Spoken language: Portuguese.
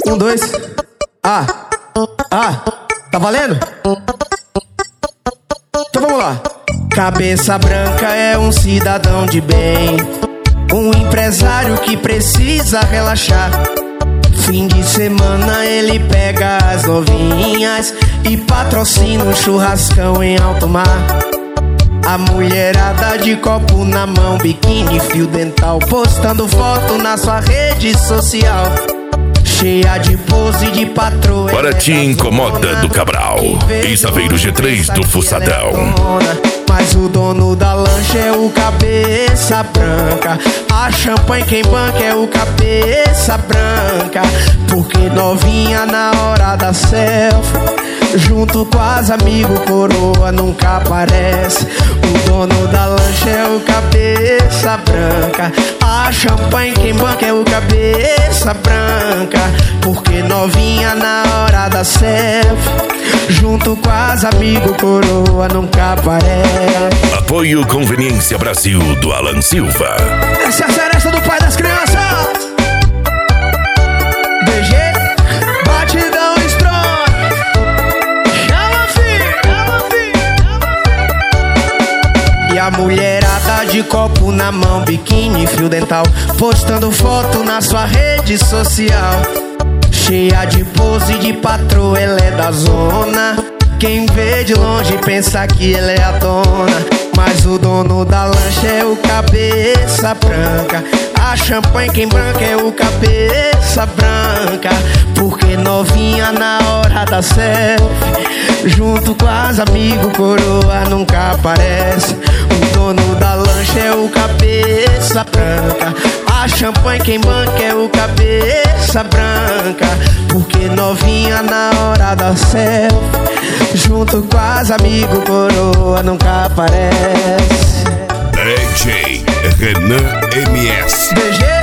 Um, dois. Tá valendo? Então vamos lá. Cabeça branca é um cidadão de bem, um empresário que precisa relaxar. Fim de semana ele pega as novinhas e patrocina um churrascão em alto mar. A mulherada de copo na mão, biquíni, fio dental, postando foto na sua rede social, cheia de pose de patroa. Para te incomoda do Cabral, ex-Aveiro G3 do Fuçadão. Mas o dono da lancha é o cabeça branca. A champanhe quem banca é o cabeça branca. Porque novinha na hora da selfie, junto com as amigos, coroa nunca aparece. O dono da lancha é o cabeça branca. A champanhe quem banca é o cabeça branca. Porque novinha na hora da selfie, junto com as amigos, coroa nunca aparece. Apoio Conveniência Brasil do Alan Silva. Essa é a seresta do pai das crianças. DG, batidão strong. Chama, filho. E a mulherada de copo na mão, biquíni, fio dental, postando foto na sua rede social, cheia de pose de patroa, ela é da zona. Quem vê de longe pensa que ela é a dona. Mas o dono da lancha é o cabeça branca. A champanhe quem branca é o cabeça branca. Porque novinha na hora da selfie, junto com as amigos, coroa nunca aparece. O dono da lancha é o cabeça branca. A champanhe quem banca é o cabeça branca. Porque novinha na hora da selfie, junto com as amigos, coroa nunca aparece. DJ Renan MS. DG